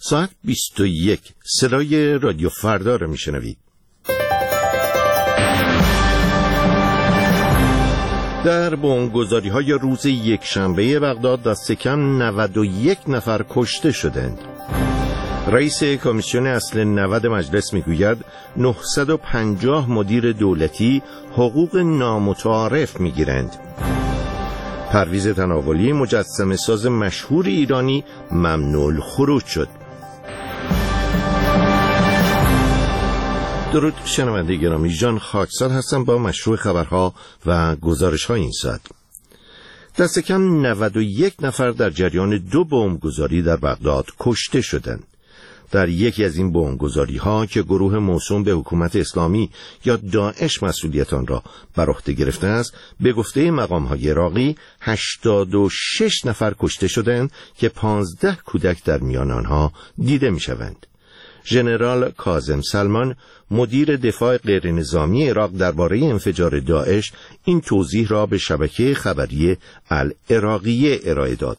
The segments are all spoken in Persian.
ساعت 21 صدای رادیو فردا رو میشنوید. در بمبگذاری‌های روز یکشنبه بغداد دست کم 91 نفر کشته شدند. رئیس کمیسیون اصل 90 مجلس میگوید 950 مدیر دولتی حقوق نامتعارف میگیرند. پرویز تناولی مجسمه ساز مشهور ایرانی ممنوع الخروج شد. درود شنونده گرامی، جان خاکسار هستم با مشروع خبرها و گزارش‌های این ساعت. دست کم 91 نفر در جریان 2 بمبگذاری در بغداد کشته شدند. در یکی از این بمبگذاری‌ها که گروه موسوم به حکومت اسلامی یا داعش مسئولیت آن را بر عهده گرفته است، به گفته مقام‌های عراقی 86 نفر کشته شدند که 15 کودک در میان آنها دیده می‌شوند. ژنرال کاظم سلمان، مدیر دفاع غیرنظامی عراق، درباره انفجار داعش این توضیح را به شبکه خبری العراقیه ارائه داد.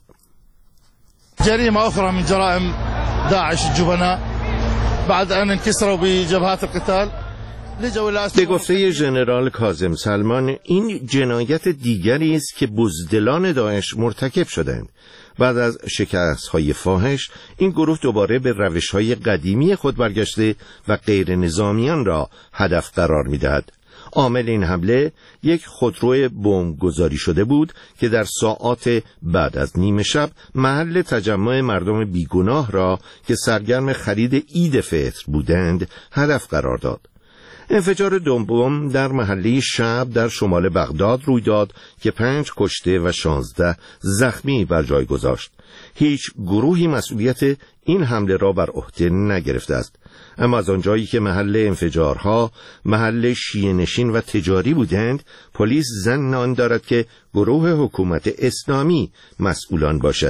جريمة أخرى من جرائم داعش الجبناء بعد أن انكسروا بجبهات القتال. به گفته ژنرال کاظم سلمان، این جنایت دیگری است که بزدلان داعش مرتکب شدند. بعد از شکست‌های فاحش، این گروه دوباره به روش‌های قدیمی خود برگشته و غیر نظامیان را هدف قرار می‌دهد. عامل این حمله یک خودرو بمبگذاری شده بود که در ساعات بعد از نیمه شب محل تجمع مردم بیگناه را که سرگرم خرید عید فطر بودند هدف قرار داد. انفجار بمب در محله شب در شمال بغداد روی داد که 5 کشته و 16 زخمی بر جای گذاشت. هیچ گروهی مسئولیت این حمله را بر عهده نگرفته است. اما از آنجایی که محل انفجارها محل شیعه‌نشین و تجاری بودند، پلیس ظن آن دارد که گروه حکومت اسلامی مسئولان باشد.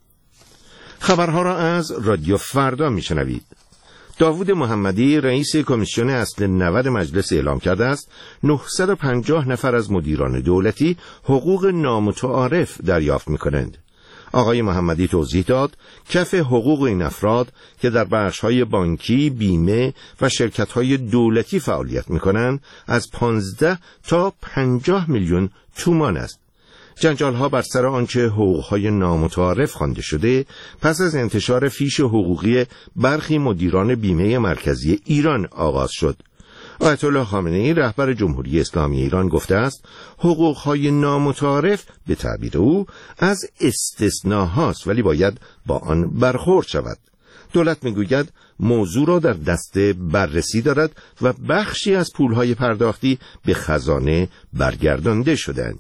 خبرها را از رادیو فردا میشنوید. داوود محمدی، رئیس کمیسیون اصل 90 مجلس، اعلام کرده است 950 نفر از مدیران دولتی حقوق نامتعارف دریافت می‌کنند. آقای محمدی توضیح داد کف حقوق این افراد که در بخش‌های بانکی، بیمه و شرکت‌های دولتی فعالیت می‌کنند از 15 تا 50 میلیون تومان است. جنجال‌ها بر سر آنچه حقوق‌های نامتعارف خوانده شده پس از انتشار فیش حقوقی برخی مدیران بیمه مرکزی ایران آغاز شد. آیت الله خامنه‌ای، رهبر جمهوری اسلامی ایران، گفته است حقوق‌های نامتعارف به تعبیر او از استثناهاست ولی باید با آن برخورد شود. دولت میگوید موضوع را در دست بررسی دارد و بخشی از پول‌های پرداختی به خزانه برگردانده شدند.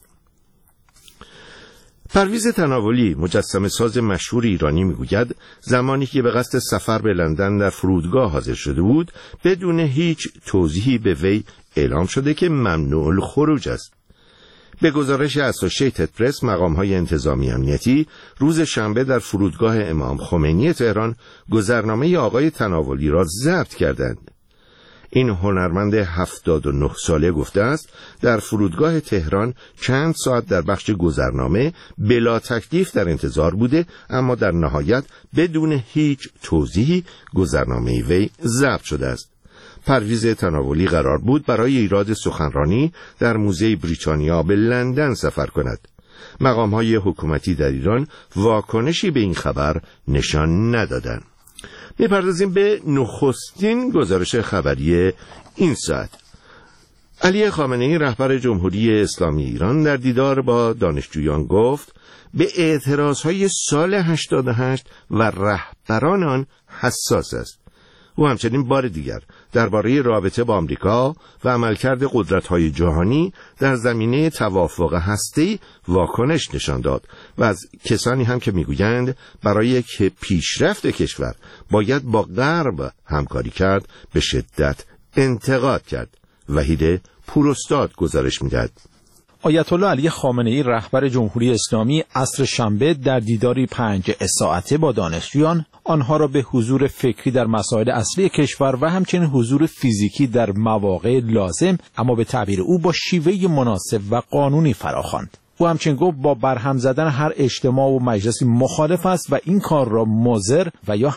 پرویز تناولی، مجسمه ساز مشهور ایرانی، میگوید زمانی که به قصد سفر به لندن در فرودگاه حاضر شده بود، بدون هیچ توضیحی به وی اعلام شده که ممنوع الخروج است. به گزارش اسوشیتد پرس، مقام‌های انتظامی امنیتی روز شنبه در فرودگاه امام خمینی تهران گذرنامه آقای تناولی را ضبط کردند. این هنرمند 79 ساله گفته است در فرودگاه تهران چند ساعت در بخش گذرنامه بلا تکلیف در انتظار بوده، اما در نهایت بدون هیچ توضیحی گذرنامه وی ضبط شده است. پرویز تناولی قرار بود برای ایراد سخنرانی در موزه بریتانیا به لندن سفر کند. مقام‌های حکومتی در ایران واکنشی به این خبر نشان ندادند. می‌پردازیم به نخستین گزارش خبری این ساعت. علی خامنه‌ای، رهبر جمهوری اسلامی ایران، در دیدار با دانشجویان گفت به اعتراضهای سال 88 و رهبران آن حساس است. او همچنین بار دیگر درباره رابطه با آمریکا و عملکرد قدرت‌های جهانی در زمینه توافق هسته‌ای واکنش نشان داد و از کسانی هم که میگویند برای پیشرفت کشور باید با غرب همکاری کرد به شدت انتقاد کرد. وحید پوراستاد گزارش می‌دهد. آیت الله علی خامنه‌ای، رهبر جمهوری اسلامی، عصر شنبه در دیداری 5 ساعته با دانشجویان آنها را به حضور فکری در مسائل اصلی کشور و همچنین حضور فیزیکی در مواقع لازم اما به تعبیر او با شیوه مناسب و قانونی فراخواند. او همچنین گفت با برهم زدن هر اجتماع و مجلسی مخالف است و این کار را مضر و یا